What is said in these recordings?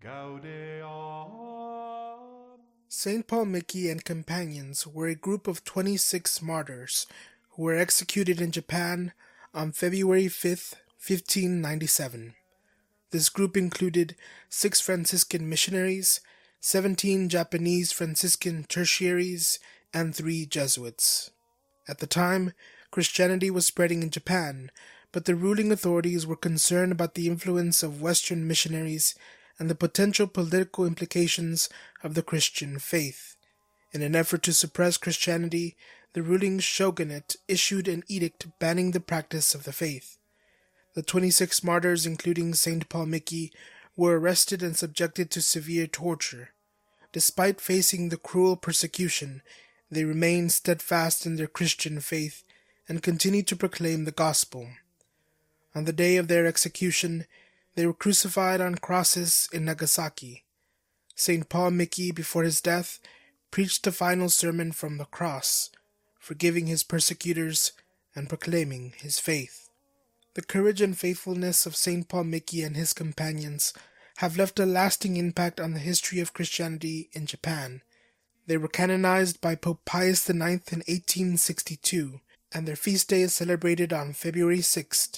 Gaudeam. St. Paul Miki and companions were a group of 26 martyrs who were executed in Japan on February 5, 1597. This group included 6 Franciscan missionaries, 17 Japanese Franciscan tertiaries, and 3 Jesuits. At the time, Christianity was spreading in Japan, but the ruling authorities were concerned about the influence of Western missionaries and the potential political implications of the Christian faith. In an effort to suppress Christianity, the ruling shogunate issued an edict banning the practice of the faith. The 26 martyrs, including St. Paul Miki, were arrested and subjected to severe torture. Despite facing the cruel persecution, they remained steadfast in their Christian faith and continued to proclaim the gospel. On the day of their execution, they were crucified on crosses in Nagasaki. St. Paul Miki, before his death, preached a final sermon from the cross, forgiving his persecutors and proclaiming his faith. The courage and faithfulness of St. Paul Miki and his companions have left a lasting impact on the history of Christianity in Japan. They were canonized by Pope Pius IX in 1862, and their feast day is celebrated on February 6th.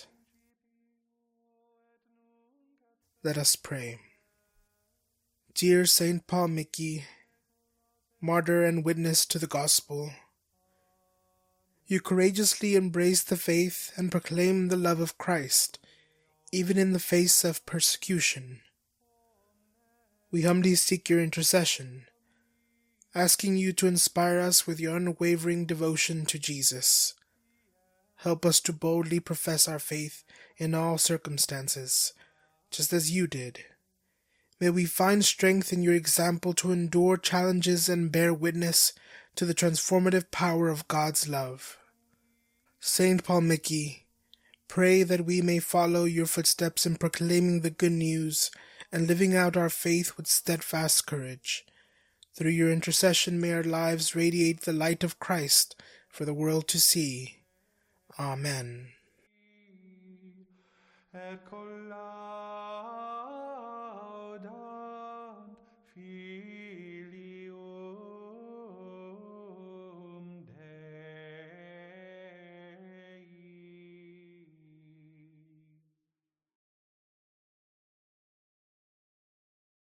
Let us pray. Dear St. Paul Miki, martyr and witness to the gospel, you courageously embraced the faith and proclaimed the love of Christ, even in the face of persecution. We humbly seek your intercession, asking you to inspire us with your unwavering devotion to Jesus. Help us to boldly profess our faith in all circumstances, just as you did. May we find strength in your example to endure challenges and bear witness to the transformative power of God's love. St. Paul Miki, pray that we may follow your footsteps in proclaiming the good news and living out our faith with steadfast courage. Through your intercession may our lives radiate the light of Christ for the world to see. Amen. Et collaudant